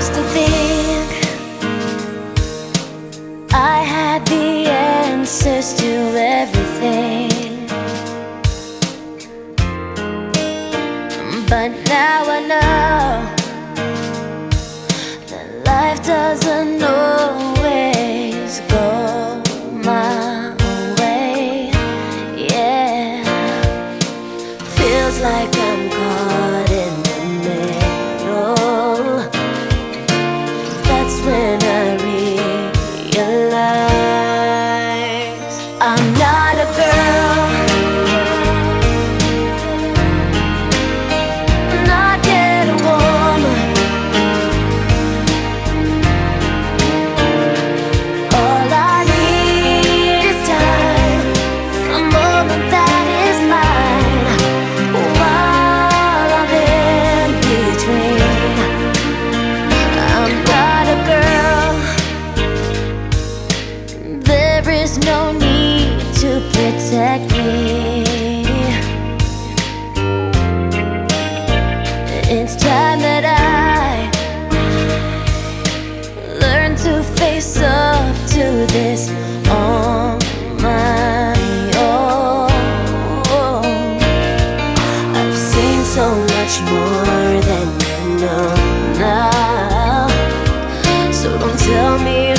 used to think I had the answers to everything, but now I know that life doesn't always go my way. Yeah, feels like I'm caught in the middle. That's when I realize I'm not a girl, not yet a woman. All I need is time, a moment that is mine, while I'm in between. I'm not a girl, there is no need to protect me. It's time that I learn to face up to this on my own. I've seen so much more than you know now, so don't tell me